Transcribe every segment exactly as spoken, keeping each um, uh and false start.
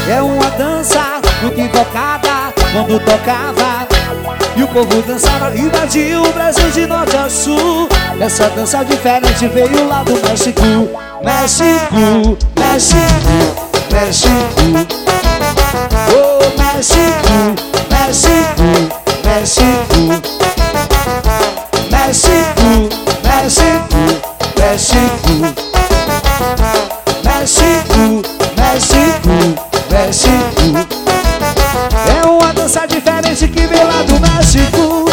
É uma dança muito invocada quando tocava e o povo dançava, invadiu o Brasil de norte a sul. Essa dança diferente veio lá do México. México, México, México. Oh, México, México, México. México, México, México. México, México, México. É uma dança diferente que veio lá do México.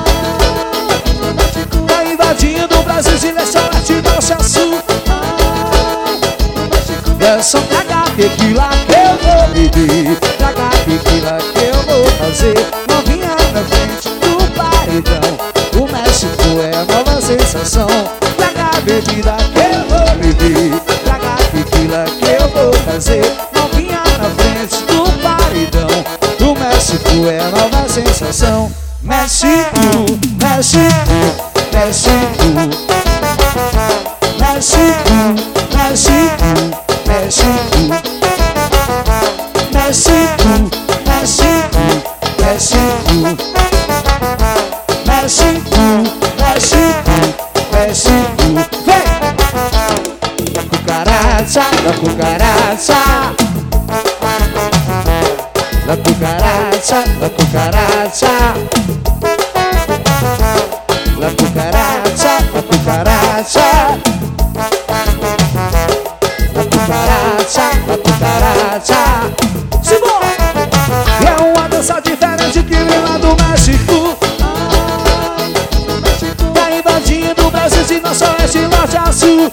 Tá invadindo o Brasil de leste a oeste, norte a sul. É só tragar tequila que eu vou beber, tragar tequila que eu vou fazer. Novinha na frente do paredão, o México é a nova sensação. Tragar bebida que eu vou beber, tragar tequila que eu vou fazer. Novinha na frente do paredão, o México é a nova sensação. México, México, México. México, México, México. México, México, México. México, México, México. Vem! La cucaracha, la cucaracha. La cucaracha, la cucaracha. La cucaracha, la cucaracha. La cucaracha, la cucaracha. Simbora! É uma dança diferente que vem lá do México. Tá invadindo o Brasil de norte a oeste, norte a sul.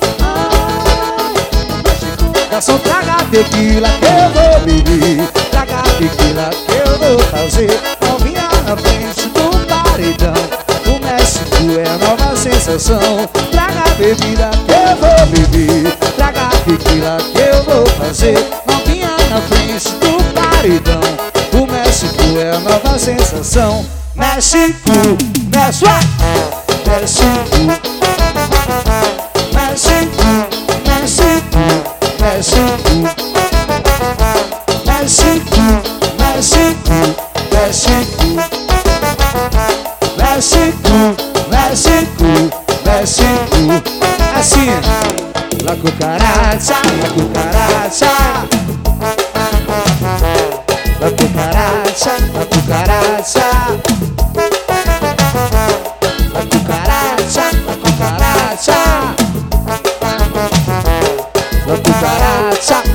Garçom, traga tequila que eu vou beber, traga tequila que eu vou fazer. Novinha na frente do paredão, o México é a nova sensação. Traga bebida que eu vou beber, traga tequila que eu vou fazer. Novinha na frente do paredão, o México é a nova sensação. México, México, México, México, México, México, México, México, México, México, México. Assim, la cucaracha, la cucaracha. La cucaracha, la cucaracha. La cucaracha, la cucaracha. La cucaracha.